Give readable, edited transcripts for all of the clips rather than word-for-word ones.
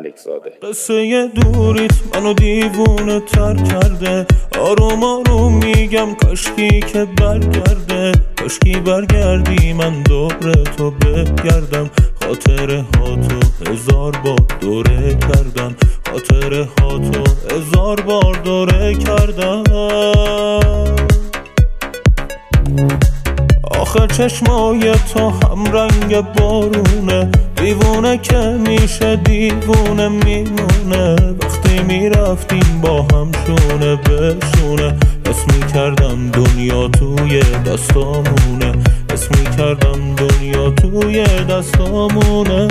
ملک زاده. قصه دوریت منو دیوونه تر کرده، آروم آروم میگم کاشکی که برگرده، کاشکی برگردی من دور تو بگردم، خاطره ها تو 1000 بار دوره کردم، خاطره ها تو 1000 بار دوره کردم. آخه چشمای تو هم رنگ بارونه، دیوونه که میشه دیوونه میمونه، وقتی میرفتیم با هم شونه به شونه، حس میکردم دنیا توی دستامونه، حس میکردم دنیا توی دستامونه.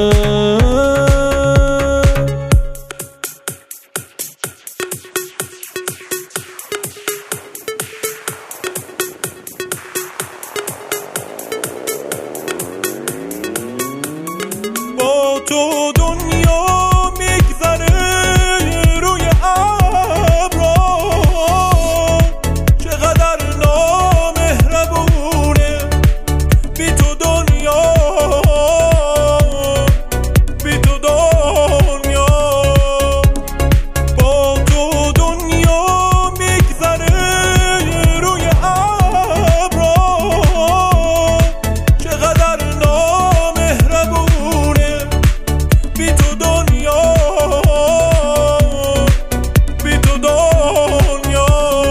با تو دنیا میگذره روی ابرا، چقدر نامهربونه، بی تو دنیا، بی تو دنیا. با تو دنیا میگذره روی ابرا، چقدر نامهربونه، بی تو دنیا، بی تو دنیا.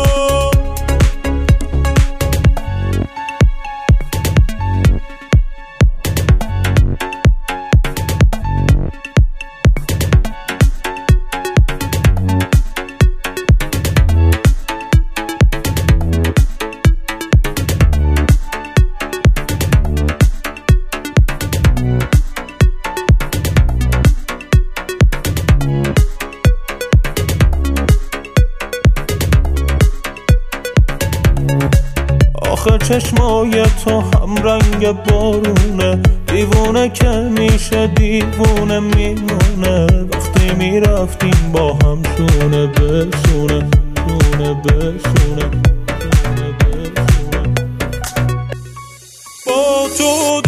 آخه چشمای تو هم رنگ بارونه، دیوونه که میشه دیوونه میمونه، وقتی میرفتیم با هم شونه به شونه، شونه به شونه، شونه به شونه. با تو